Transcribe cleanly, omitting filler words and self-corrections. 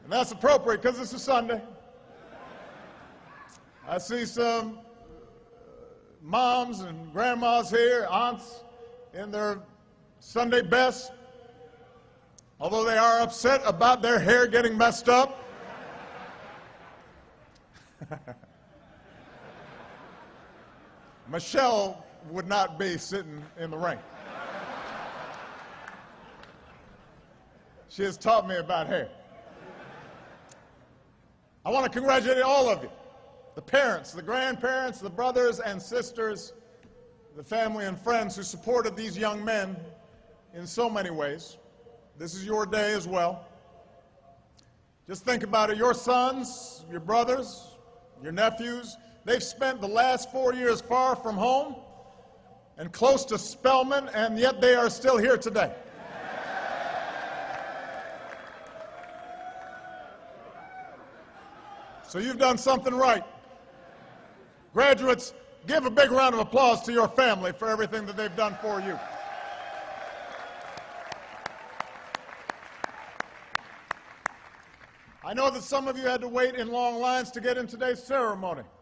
And that's appropriate because it's a Sunday. I see some moms and grandmas here, aunts in their Sunday best, although they are upset about their hair getting messed up. Michelle would not be sitting in the ring. She has taught me about hair. I want to congratulate all of you, the parents, the grandparents, the brothers and sisters, the family and friends who supported these young men in so many ways. This is your day as well. Just think about it. Your sons, your brothers, your nephews, they've spent the last 4 years far from home and close to Spelman, and yet they are still here today. So you've done something right. Graduates, give a big round of applause to your family for everything that they've done for you. I know that some of you had to wait in long lines to get in today's ceremony.